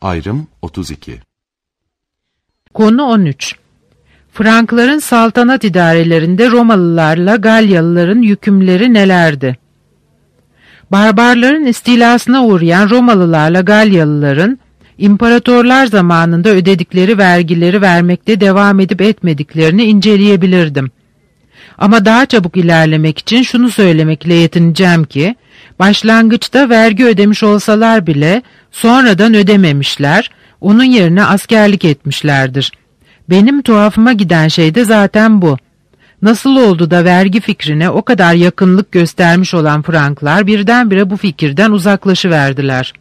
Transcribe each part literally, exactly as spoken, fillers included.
Ayrım otuz iki. Konu on üç. Frankların saltanat idarelerinde Romalılarla Galyalıların yükümleri nelerdi? Barbarların istilasına uğrayan Romalılarla Galyalıların imparatorlar zamanında ödedikleri vergileri vermekte devam edip etmediklerini inceleyebilirdim. Ama daha çabuk ilerlemek için şunu söylemekle yetineceğim ki, başlangıçta vergi ödemiş olsalar bile sonradan ödememişler, onun yerine askerlik etmişlerdir. Benim tuhafıma giden şey de zaten bu. Nasıl oldu da vergi fikrine o kadar yakınlık göstermiş olan Franklar birdenbire bu fikirden uzaklaşıverdiler.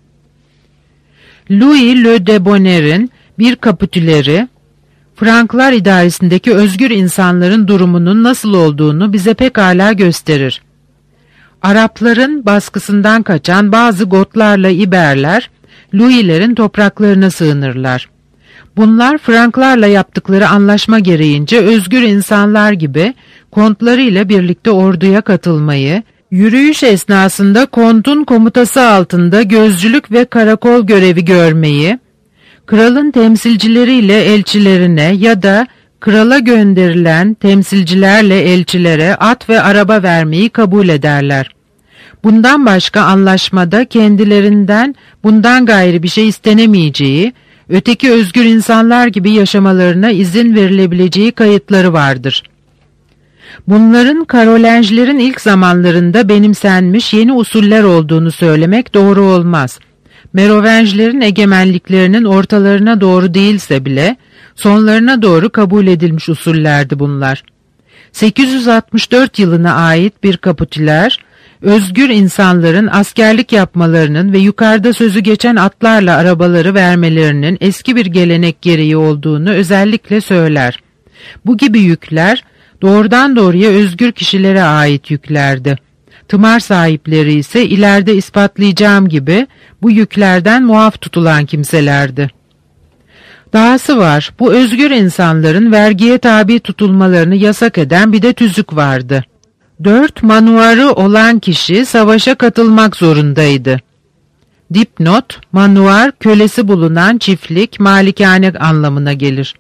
Louis Le Debonair'in bir kapitüleri, Franklar idaresindeki özgür insanların durumunun nasıl olduğunu bize pekala gösterir. Arapların baskısından kaçan bazı Gotlarla İberler, Louis'lerin topraklarına sığınırlar. Bunlar Franklarla yaptıkları anlaşma gereğince özgür insanlar gibi kontlarıyla birlikte orduya katılmayı, yürüyüş esnasında kontun komutası altında gözcülük ve karakol görevi görmeyi, kralın temsilcileriyle elçilerine ya da krala gönderilen temsilcilerle elçilere at ve araba vermeyi kabul ederler. Bundan başka anlaşmada kendilerinden bundan gayrı bir şey istenemeyeceği, öteki özgür insanlar gibi yaşamalarına izin verilebileceği kayıtları vardır. Bunların Karolenjlerin ilk zamanlarında benimsenmiş yeni usuller olduğunu söylemek doğru olmaz. Merovenjlerin egemenliklerinin ortalarına doğru değilse bile sonlarına doğru kabul edilmiş usullerdi bunlar. sekiz yüz altmış dört yılına ait bir kapitüler, özgür insanların askerlik yapmalarının ve yukarıda sözü geçen atlarla arabaları vermelerinin eski bir gelenek gereği olduğunu özellikle söyler. Bu gibi yükler doğrudan doğruya özgür kişilere ait yüklerdi. Tımar sahipleri ise ileride ispatlayacağım gibi bu yüklerden muaf tutulan kimselerdi. Dahası var, bu özgür insanların vergiye tabi tutulmalarını yasak eden bir de tüzük vardı. Dört manuarı olan kişi savaşa katılmak zorundaydı. Dipnot, manuar kölesi bulunan çiftlik, malikane anlamına gelir.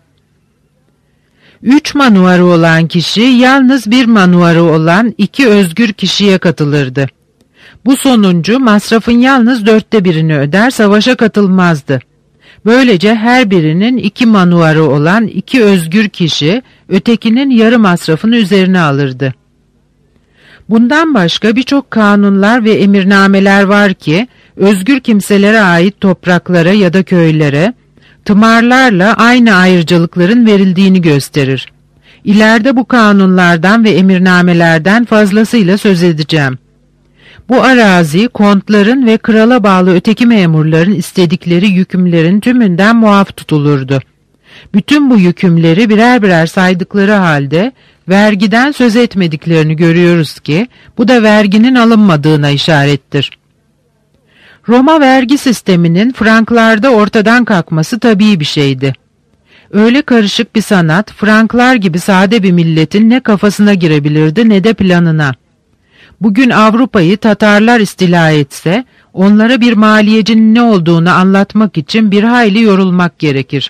Üç manuarı olan kişi yalnız bir manuarı olan iki özgür kişiye katılırdı. Bu sonuncu masrafın yalnız dörtte birini öder, savaşa katılmazdı. Böylece her birinin iki manuarı olan iki özgür kişi ötekinin yarı masrafını üzerine alırdı. Bundan başka birçok kanunlar ve emirnameler var ki özgür kimselere ait topraklara ya da köylere tımarlarla aynı ayrıcalıkların verildiğini gösterir. İleride bu kanunlardan ve emirnamelerden fazlasıyla söz edeceğim. Bu arazi kontların ve krala bağlı öteki memurların istedikleri yükümlerin tümünden muaf tutulurdu. Bütün bu yükümleri birer birer saydıkları halde vergiden söz etmediklerini görüyoruz ki bu da verginin alınmadığına işarettir. Roma vergi sisteminin Franklarda ortadan kalkması tabii bir şeydi. Öyle karışık bir sanat, Franklar gibi sade bir milletin ne kafasına girebilirdi ne de planına. Bugün Avrupa'yı Tatarlar istila etse, onlara bir maliyecinin ne olduğunu anlatmak için bir hayli yorulmak gerekir.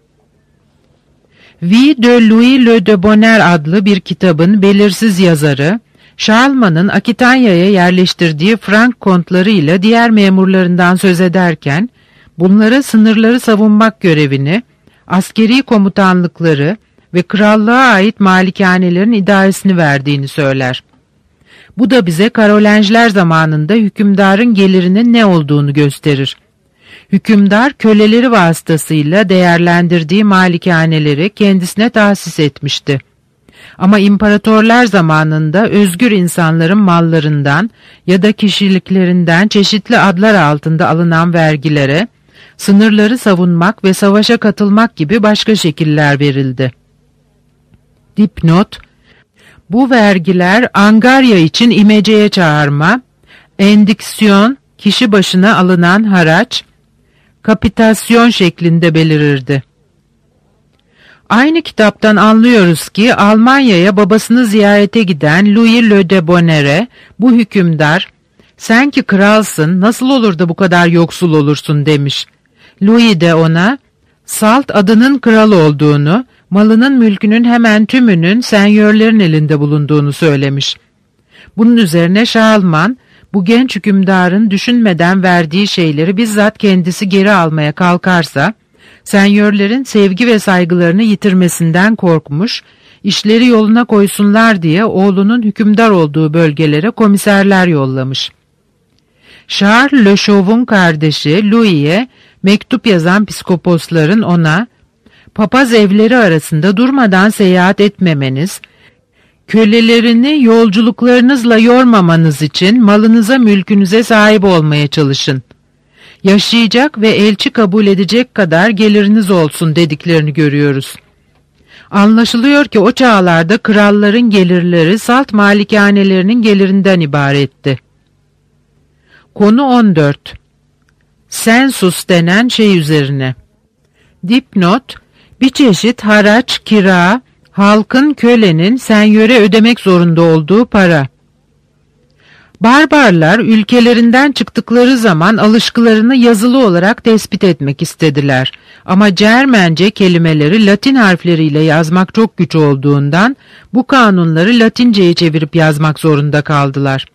Vie de Louis Le Debonair adlı bir kitabın belirsiz yazarı, Şarlman'ın Akitanya'ya yerleştirdiği Frank kontlarıyla diğer memurlarından söz ederken, bunlara sınırları savunmak görevini, askeri komutanlıkları ve krallığa ait malikanelerin idaresini verdiğini söyler. Bu da bize Karolenjler zamanında hükümdarın gelirinin ne olduğunu gösterir. Hükümdar köleleri vasıtasıyla değerlendirdiği malikaneleri kendisine tahsis etmişti. Ama imparatorlar zamanında özgür insanların mallarından ya da kişiliklerinden çeşitli adlar altında alınan vergilere, sınırları savunmak ve savaşa katılmak gibi başka şekiller verildi. Dipnot, bu vergiler angarya için imeceye çağırma, endiksiyon, kişi başına alınan haraç, kapitasyon şeklinde belirirdi. Aynı kitaptan anlıyoruz ki Almanya'ya babasını ziyarete giden Louis Le Debonair'e bu hükümdar, "Sen ki kralsın, nasıl olur da bu kadar yoksul olursun?" demiş. Louis de ona Salt adının kral olduğunu, malının mülkünün hemen tümünün senyörlerin elinde bulunduğunu söylemiş. Bunun üzerine Şarlman, bu genç hükümdarın düşünmeden verdiği şeyleri bizzat kendisi geri almaya kalkarsa, senyörlerin sevgi ve saygılarını yitirmesinden korkmuş, işleri yoluna koysunlar diye oğlunun hükümdar olduğu bölgelere komiserler yollamış. Charles Le Chauve'un kardeşi Louis'e mektup yazan piskoposların ona, papaz evleri arasında durmadan seyahat etmemeniz, kölelerini yolculuklarınızla yormamanız için malınıza mülkünüze sahip olmaya çalışın. Yaşayacak ve elçi kabul edecek kadar geliriniz olsun dediklerini görüyoruz. Anlaşılıyor ki o çağlarda kralların gelirleri salt malikanelerinin gelirinden ibaretti. Konu on dört. Sensus denen şey üzerine. Dipnot, bir çeşit haraç, kira, halkın kölenin senyöre ödemek zorunda olduğu para. Barbarlar ülkelerinden çıktıkları zaman alışkılarını yazılı olarak tespit etmek istediler. Ama Cermence kelimeleri Latin harfleriyle yazmak çok güç olduğundan bu kanunları Latinceye çevirip yazmak zorunda kaldılar.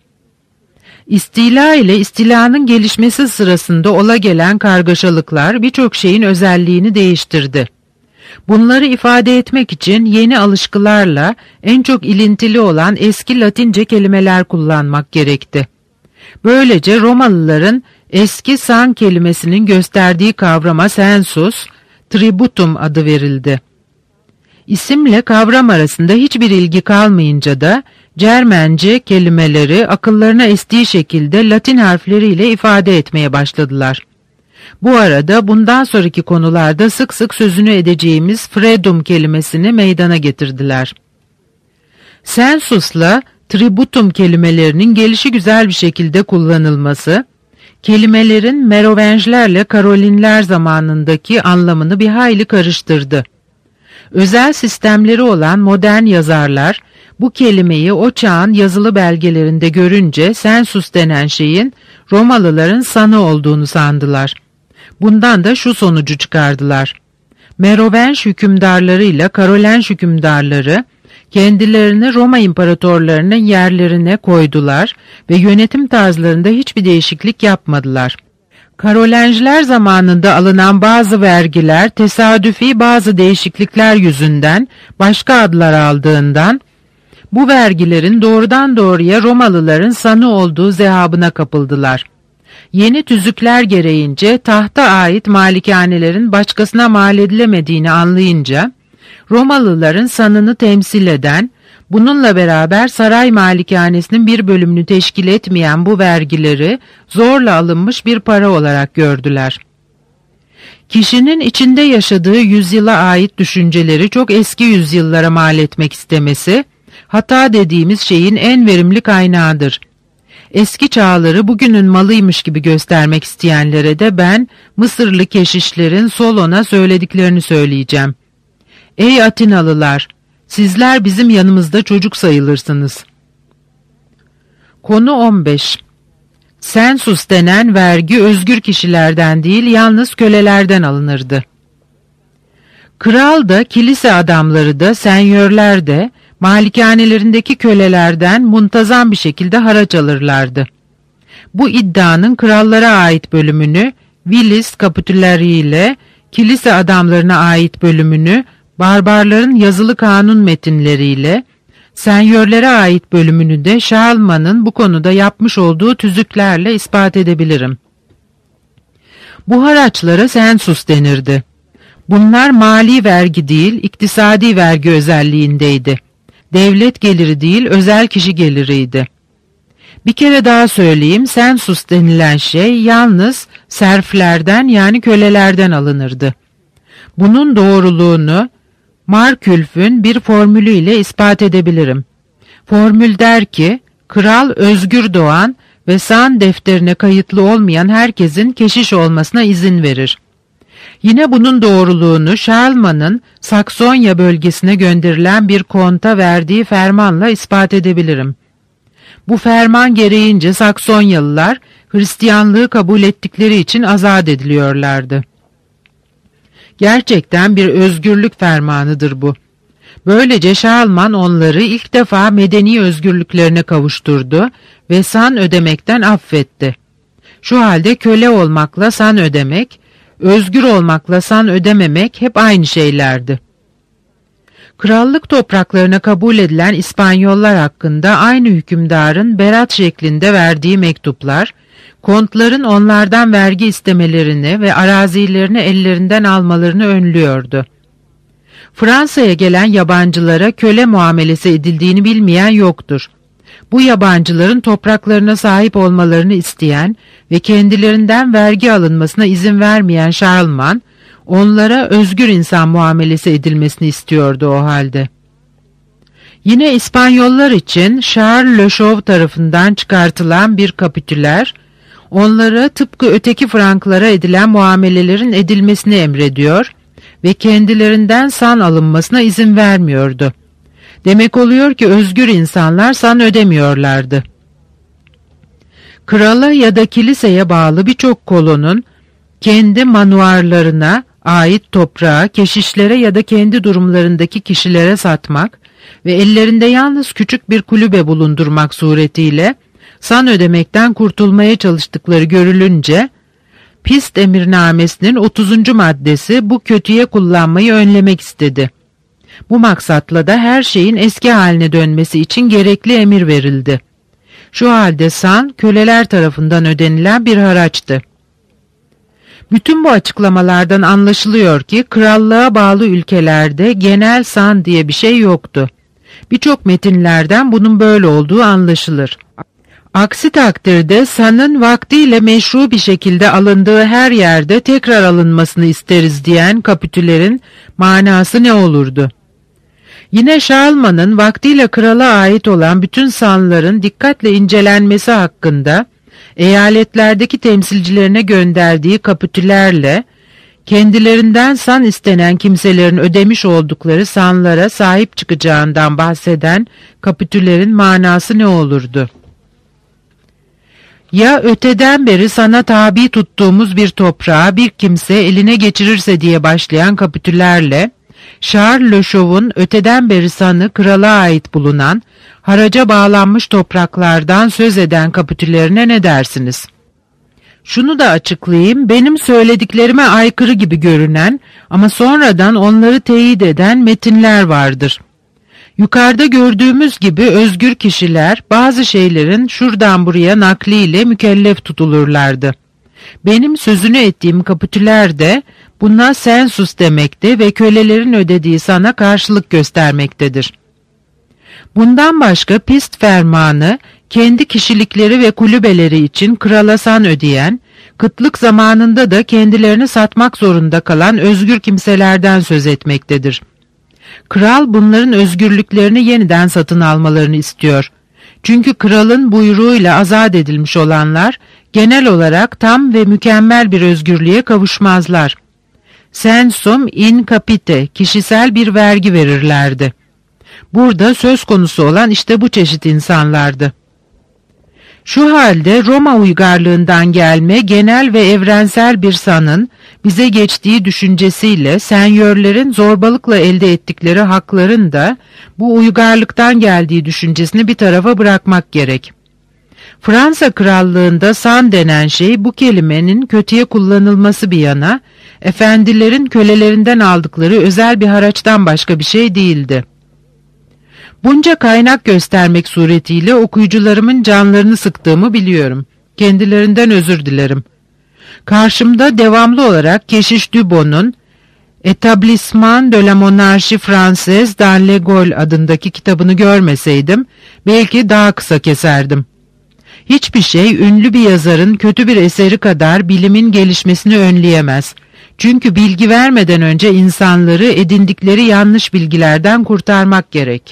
İstila ile istilanın gelişmesi sırasında ola gelen kargaşalıklar birçok şeyin özelliğini değiştirdi. Bunları ifade etmek için yeni alışkılarla en çok ilintili olan eski Latince kelimeler kullanmak gerekti. Böylece Romalıların eski san kelimesinin gösterdiği kavrama sensus, tributum adı verildi. İsimle kavram arasında hiçbir ilgi kalmayınca da Cermence kelimeleri akıllarına estiği şekilde Latin harfleriyle ifade etmeye başladılar. Bu arada bundan sonraki konularda sık sık sözünü edeceğimiz fredum kelimesini meydana getirdiler. Sensus'la tributum kelimelerinin gelişigüzel bir şekilde kullanılması, kelimelerin Merovingilerle Karolinler zamanındaki anlamını bir hayli karıştırdı. Özel sistemleri olan modern yazarlar, bu kelimeyi o çağın yazılı belgelerinde görünce sensus denen şeyin Romalıların sanı olduğunu sandılar. Bundan da şu sonucu çıkardılar. Merovingi hükümdarlarıyla Karolingi hükümdarları kendilerini Roma imparatorlarının yerlerine koydular ve yönetim tarzlarında hiçbir değişiklik yapmadılar. Karolingiler zamanında alınan bazı vergiler tesadüfi bazı değişiklikler yüzünden başka adlar aldığından bu vergilerin doğrudan doğruya Romalıların sanı olduğu zehabına kapıldılar. Yeni tüzükler gereğince tahta ait malikanelerin başkasına mal edilemediğini anlayınca, Romalıların sanını temsil eden, bununla beraber saray malikanesinin bir bölümünü teşkil etmeyen bu vergileri zorla alınmış bir para olarak gördüler. Kişinin içinde yaşadığı yüzyıla ait düşünceleri çok eski yüzyıllara mal etmek istemesi, hata dediğimiz şeyin en verimli kaynağıdır. Eski çağları bugünün malıymış gibi göstermek isteyenlere de ben Mısırlı keşişlerin Solon'a söylediklerini söyleyeceğim. Ey Atinalılar, sizler bizim yanımızda çocuk sayılırsınız. Konu on beş. Sensus denen vergi özgür kişilerden değil yalnız kölelerden alınırdı. Kral da, kilise adamları da, senyörler de, malikanelerindeki kölelerden muntazam bir şekilde haraç alırlardı. Bu iddianın krallara ait bölümünü Vilis Capitulari ile kilise adamlarına ait bölümünü barbarların yazılı kanun metinleriyle, senyörlere ait bölümünü de Şarlman'ın bu konuda yapmış olduğu tüzüklerle ispat edebilirim. Bu haraçlara sensus denirdi. Bunlar mali vergi değil, iktisadi vergi özelliğindeydi. Devlet geliri değil, özel kişi geliriydi. Bir kere daha söyleyeyim, sensus denilen şey yalnız serflerden yani kölelerden alınırdı. Bunun doğruluğunu Markülf'ün bir formülüyle ispat edebilirim. Formül der ki, kral özgür doğan ve san defterine kayıtlı olmayan herkesin keşiş olmasına izin verir. Yine bunun doğruluğunu Şarlman'ın Saksonya bölgesine gönderilen bir konta verdiği fermanla ispat edebilirim. Bu ferman gereğince Saksonyalılar Hristiyanlığı kabul ettikleri için azat ediliyorlardı. Gerçekten bir özgürlük fermanıdır bu. Böylece Şarlman onları ilk defa medeni özgürlüklerine kavuşturdu ve san ödemekten affetti. Şu halde köle olmakla san ödemek, özgür olmakla san ödememek hep aynı şeylerdi. Krallık topraklarına kabul edilen İspanyollar hakkında aynı hükümdarın berat şeklinde verdiği mektuplar, kontların onlardan vergi istemelerini ve arazilerini ellerinden almalarını önlüyordu. Fransa'ya gelen yabancılara köle muamelesi edildiğini bilmeyen yoktur. Bu yabancıların topraklarına sahip olmalarını isteyen ve kendilerinden vergi alınmasına izin vermeyen Şarlman, onlara özgür insan muamelesi edilmesini istiyordu o halde. Yine İspanyollar için Charles Le Chauve tarafından çıkartılan bir kapitüler, onlara tıpkı öteki Franklara edilen muamelelerin edilmesini emrediyor ve kendilerinden san alınmasına izin vermiyordu. Demek oluyor ki özgür insanlar san ödemiyorlardı. Krala ya da kiliseye bağlı birçok kolonun kendi manuarlarına ait toprağı keşişlere ya da kendi durumlarındaki kişilere satmak ve ellerinde yalnız küçük bir kulübe bulundurmak suretiyle san ödemekten kurtulmaya çalıştıkları görülünce, Pist emirnamesinin otuzuncu maddesi bu kötüye kullanmayı önlemek istedi. Bu maksatla da her şeyin eski haline dönmesi için gerekli emir verildi. Şu halde san, köleler tarafından ödenilen bir haraçtı. Bütün bu açıklamalardan anlaşılıyor ki krallığa bağlı ülkelerde genel san diye bir şey yoktu. Birçok metinlerden bunun böyle olduğu anlaşılır. Aksi takdirde sanın vaktiyle meşru bir şekilde alındığı her yerde tekrar alınmasını isteriz diyen kapitülerin manası ne olurdu? Yine Şarlman'ın vaktiyle krala ait olan bütün sanların dikkatle incelenmesi hakkında eyaletlerdeki temsilcilerine gönderdiği kapitülerle kendilerinden san istenen kimselerin ödemiş oldukları sanlara sahip çıkacağından bahseden kapitülerin manası ne olurdu? Ya öteden beri sana tabi tuttuğumuz bir toprağı bir kimse eline geçirirse diye başlayan kapitülerle, Charles Le Chauve'un öteden beri sanı krala ait bulunan, haraca bağlanmış topraklardan söz eden kapitülerine ne dersiniz? Şunu da açıklayayım, benim söylediklerime aykırı gibi görünen ama sonradan onları teyit eden metinler vardır. Yukarıda gördüğümüz gibi özgür kişiler bazı şeylerin şuradan buraya nakliyle mükellef tutulurlardı. Benim sözünü ettiğim kapitüler de buna sensus demekte ve kölelerin ödediği sana karşılık göstermektedir. Bundan başka Pist fermanı kendi kişilikleri ve kulübeleri için krala san ödeyen, kıtlık zamanında da kendilerini satmak zorunda kalan özgür kimselerden söz etmektedir. Kral bunların özgürlüklerini yeniden satın almalarını istiyor. Çünkü kralın buyruğuyla azat edilmiş olanlar genel olarak tam ve mükemmel bir özgürlüğe kavuşmazlar. Sensum in capite, kişisel bir vergi verirlerdi. Burada söz konusu olan işte bu çeşit insanlardı. Şu halde Roma uygarlığından gelme genel ve evrensel bir sanın bize geçtiği düşüncesiyle senyörlerin zorbalıkla elde ettikleri hakların da bu uygarlıktan geldiği düşüncesini bir tarafa bırakmak gerek. Fransa krallığında san denen şey bu kelimenin kötüye kullanılması bir yana, efendilerin kölelerinden aldıkları özel bir haraçtan başka bir şey değildi. Bunca kaynak göstermek suretiyle okuyucularımın canlarını sıktığımı biliyorum. Kendilerinden özür dilerim. Karşımda devamlı olarak Keşiş Dubon'un Établissement de la Monarchie Française dans les Gaules adındaki kitabını görmeseydim belki daha kısa keserdim. Hiçbir şey ünlü bir yazarın kötü bir eseri kadar bilimin gelişmesini önleyemez. Çünkü bilgi vermeden önce insanları edindikleri yanlış bilgilerden kurtarmak gerek.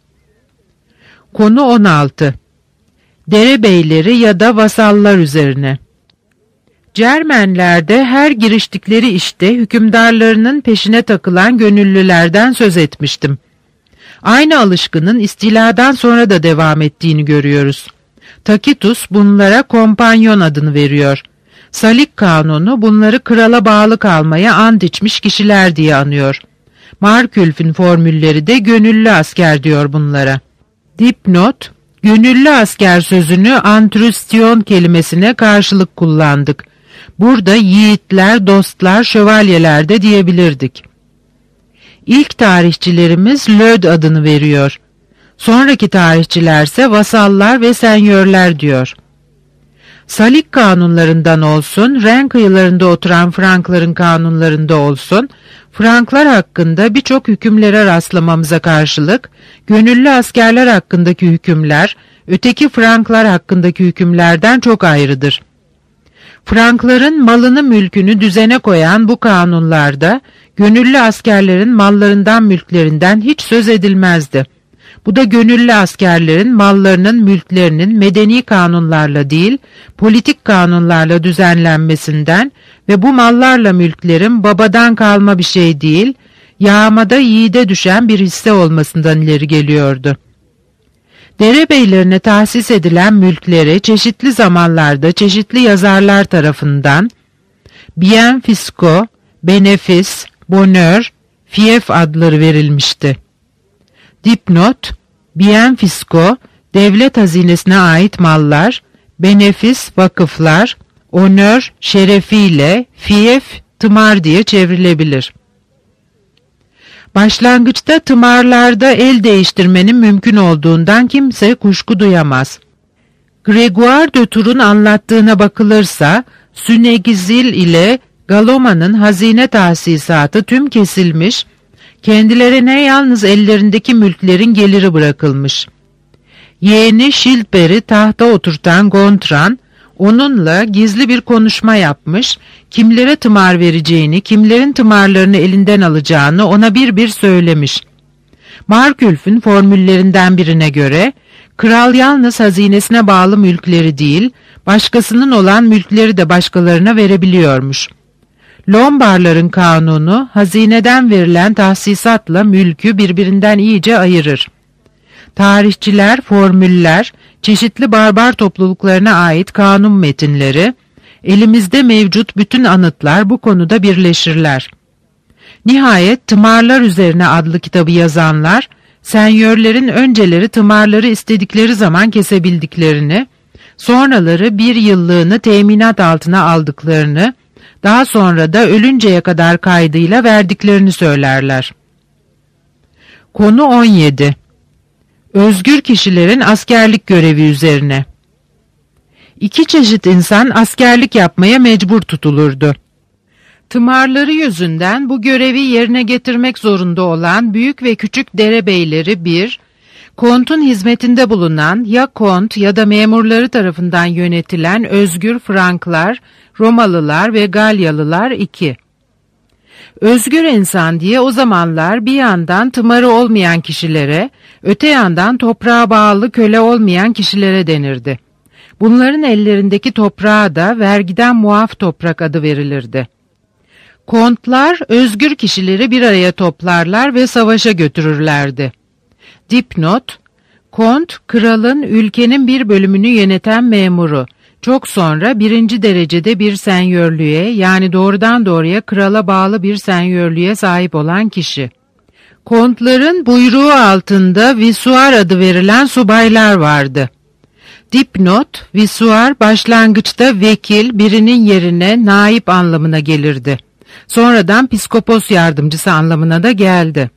Konu on altı. Derebeyleri ya da vasallar üzerine. Cermenlerde her giriştikleri işte hükümdarlarının peşine takılan gönüllülerden söz etmiştim. Aynı alışkının istiladan sonra da devam ettiğini görüyoruz. Tacitus bunlara kompanyon adını veriyor. Salik Kanunu bunları krala bağlı kalmaya ant içmiş kişiler diye anıyor. Markülf'ün formülleri de gönüllü asker diyor bunlara. Dipnot, gönüllü asker sözünü antrüstion kelimesine karşılık kullandık. Burada yiğitler, dostlar, şövalyeler de diyebilirdik. İlk tarihçilerimiz Löd adını veriyor. Sonraki tarihçilerse vasallar ve senyörler diyor. Salik kanunlarından olsun, Ren kıyılarında oturan Frankların kanunlarında olsun, Franklar hakkında birçok hükümlere rastlamamıza karşılık, gönüllü askerler hakkındaki hükümler, öteki Franklar hakkındaki hükümlerden çok ayrıdır. Frankların malını mülkünü düzene koyan bu kanunlarda, gönüllü askerlerin mallarından mülklerinden hiç söz edilmezdi. Bu da gönüllü askerlerin mallarının mülklerinin medeni kanunlarla değil, politik kanunlarla düzenlenmesinden ve bu mallarla mülklerin babadan kalma bir şey değil, yağmada yiğide düşen bir hisse olmasından ileri geliyordu. Derebeylerine tahsis edilen mülkleri çeşitli zamanlarda çeşitli yazarlar tarafından bien fisco, benefis, bonheur, fief adları verilmişti. Dipnot, bien fisco, devlet hazinesine ait mallar, benefis, vakıflar, onör, şerefiyle, fief, tımar diye çevrilebilir. Başlangıçta tımarlarda el değiştirmenin mümkün olduğundan kimse kuşku duyamaz. Gregoire de Tour'un anlattığına bakılırsa, Sünegizil ile Galoma'nın hazine tahsisatı tüm kesilmiş, kendilerine yalnız ellerindeki mülklerin geliri bırakılmış. Yeğeni Şilbert'i tahta oturtan Gontran, onunla gizli bir konuşma yapmış, kimlere tımar vereceğini, kimlerin tımarlarını elinden alacağını ona bir bir söylemiş. Markülf'ün formüllerinden birine göre, kral yalnız hazinesine bağlı mülkleri değil, başkasının olan mülkleri de başkalarına verebiliyormuş. Lombardların kanunu, hazineden verilen tahsisatla mülkü birbirinden iyice ayırır. Tarihçiler, formüller, çeşitli barbar topluluklarına ait kanun metinleri, elimizde mevcut bütün anıtlar bu konuda birleşirler. Nihayet Tımarlar Üzerine adlı kitabı yazanlar, senyörlerin önceleri tımarları istedikleri zaman kesebildiklerini, sonraları bir yıllığını teminat altına aldıklarını, daha sonra da ölünceye kadar kaydıyla verdiklerini söylerler. Konu on yedi. Özgür kişilerin askerlik görevi üzerine. İki çeşit insan askerlik yapmaya mecbur tutulurdu. Tımarları yüzünden bu görevi yerine getirmek zorunda olan büyük ve küçük derebeyleri bir, kontun hizmetinde bulunan ya kont ya da memurları tarafından yönetilen özgür Franklar, Romalılar ve Galyalılar iki. Özgür insan diye o zamanlar bir yandan tımarı olmayan kişilere, öte yandan toprağa bağlı köle olmayan kişilere denirdi. Bunların ellerindeki toprağa da vergiden muaf toprak adı verilirdi. Kontlar özgür kişileri bir araya toplarlar ve savaşa götürürlerdi. Dipnot, kont, kralın ülkenin bir bölümünü yöneten memuru, çok sonra birinci derecede bir senyörlüğe yani doğrudan doğruya krala bağlı bir senyörlüğe sahip olan kişi. Kontların buyruğu altında visuar adı verilen subaylar vardı. Dipnot, visuar başlangıçta vekil, birinin yerine naip anlamına gelirdi. Sonradan piskopos yardımcısı anlamına da geldi.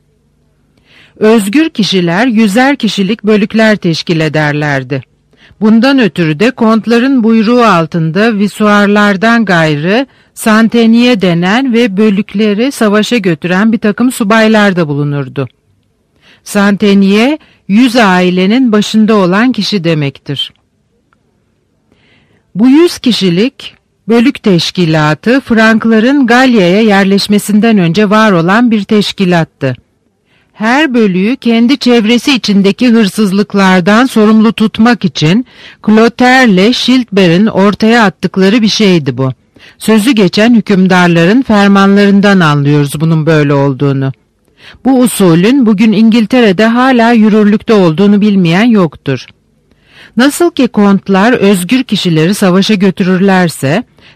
Özgür kişiler yüzer kişilik bölükler teşkil ederlerdi. Bundan ötürü de kontların buyruğu altında visuarlardan gayrı santeniye denen ve bölükleri savaşa götüren bir takım subaylar da bulunurdu. Santeniye, yüz ailenin başında olan kişi demektir. Bu yüz kişilik bölük teşkilatı Frankların Galya'ya yerleşmesinden önce var olan bir teşkilattı. Her bölüğü kendi çevresi içindeki hırsızlıklardan sorumlu tutmak için Clotaire Schildbert'in ortaya attıkları bir şeydi bu. Sözü geçen hükümdarların fermanlarından anlıyoruz bunun böyle olduğunu. Bu usulün bugün İngiltere'de hala yürürlükte olduğunu bilmeyen yoktur. Nasıl ki kontlar özgür kişileri savaşa götürürlerse,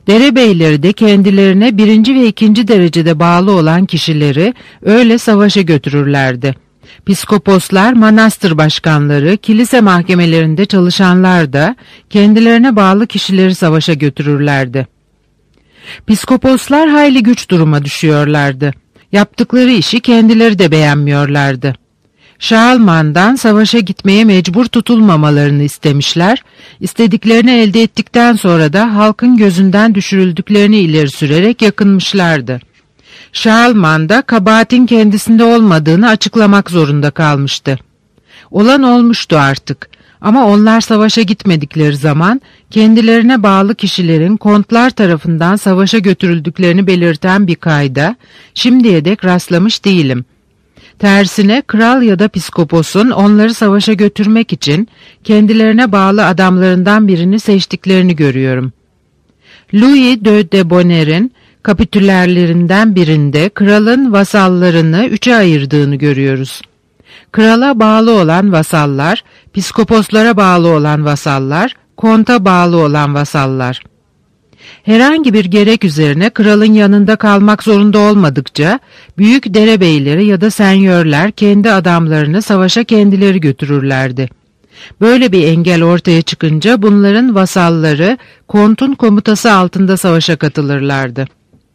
Derebeyleri de kendilerine birinci ve ikinci derecede bağlı olan kişileri öyle savaşa götürürlerdi. Piskoposlar, manastır başkanları, kilise mahkemelerinde çalışanlar da kendilerine bağlı kişileri savaşa götürürlerdi. Piskoposlar hayli güç duruma düşüyorlardı. Yaptıkları işi kendileri de beğenmiyorlardı. Şarlman'dan savaşa gitmeye mecbur tutulmamalarını istemişler, istediklerini elde ettikten sonra da halkın gözünden düşürüldüklerini ileri sürerek yakınmışlardı. Şarlman da kabahatin kendisinde olmadığını açıklamak zorunda kalmıştı. Olan olmuştu artık ama onlar savaşa gitmedikleri zaman kendilerine bağlı kişilerin kontlar tarafından savaşa götürüldüklerini belirten bir kayda şimdiye dek rastlamış değilim. Tersine kral ya da piskoposun onları savaşa götürmek için kendilerine bağlı adamlarından birini seçtiklerini görüyorum. Louis de Debonair'in kapitülerlerinden birinde kralın vasallarını üçe ayırdığını görüyoruz. Krala bağlı olan vasallar, piskoposlara bağlı olan vasallar, konta bağlı olan vasallar. Herhangi bir gerek üzerine kralın yanında kalmak zorunda olmadıkça, büyük derebeyleri ya da senyörler kendi adamlarını savaşa kendileri götürürlerdi. Böyle bir engel ortaya çıkınca bunların vasalları kontun komutası altında savaşa katılırlardı.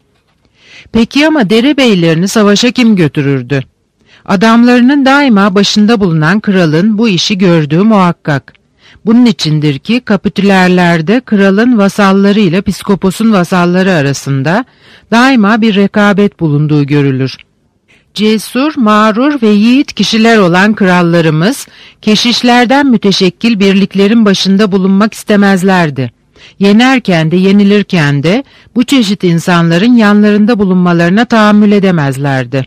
Peki ama derebeylerini savaşa kim götürürdü? Adamlarının daima başında bulunan kralın bu işi gördüğü muhakkak. Bunun içindir ki kapitülerlerde kralın vasalları ile piskoposun vasalları arasında daima bir rekabet bulunduğu görülür. Cesur, mağrur ve yiğit kişiler olan krallarımız, keşişlerden müteşekkil birliklerin başında bulunmak istemezlerdi. Yenerken de yenilirken de bu çeşit insanların yanlarında bulunmalarına tahammül edemezlerdi.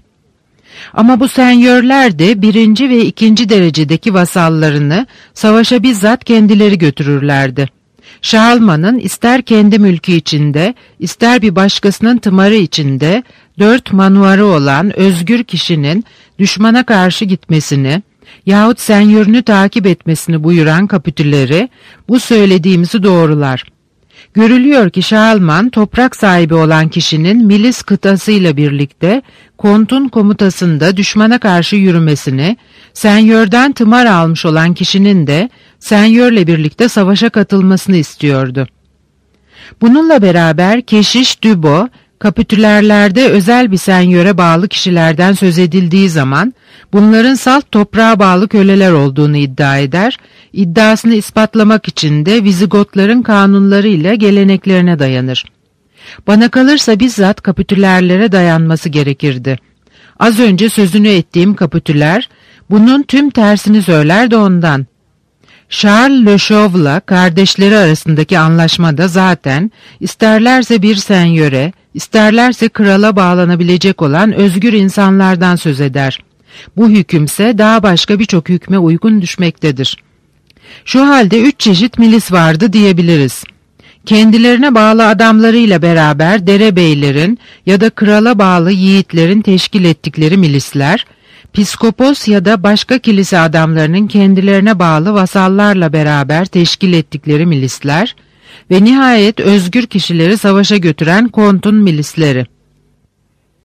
Ama bu senyörler de birinci ve ikinci derecedeki vasallarını savaşa bizzat kendileri götürürlerdi. Şarlman'ın ister kendi mülkü içinde, ister bir başkasının tımarı içinde dört manuarı olan özgür kişinin düşmana karşı gitmesini yahut senyörünü takip etmesini buyuran kapitüleri bu söylediğimizi doğrular. Görülüyor ki Şarlman toprak sahibi olan kişinin milis kıtasıyla birlikte kontun komutasında düşmana karşı yürümesini, senyörden tımar almış olan kişinin de senyörle birlikte savaşa katılmasını istiyordu. Bununla beraber Keşiş Dübo, kapitülerlerde özel bir senyöre bağlı kişilerden söz edildiği zaman bunların salt toprağa bağlı köleler olduğunu iddia eder, iddiasını ispatlamak için de Vizigotların kanunlarıyla geleneklerine dayanır. Bana kalırsa bizzat kapitülerlere dayanması gerekirdi. Az önce sözünü ettiğim kapitüler bunun tüm tersini söyler de ondan. Charles Le Chauve'la kardeşleri arasındaki anlaşmada zaten isterlerse bir senyöre, isterlerse krala bağlanabilecek olan özgür insanlardan söz eder. Bu hükümse daha başka birçok hükme uygun düşmektedir. Şu halde üç çeşit milis vardı diyebiliriz. Kendilerine bağlı adamlarıyla beraber derebeylerin ya da krala bağlı yiğitlerin teşkil ettikleri milisler, piskopos ya da başka kilise adamlarının kendilerine bağlı vasallarla beraber teşkil ettikleri milisler ve nihayet özgür kişileri savaşa götüren kontun milisleri.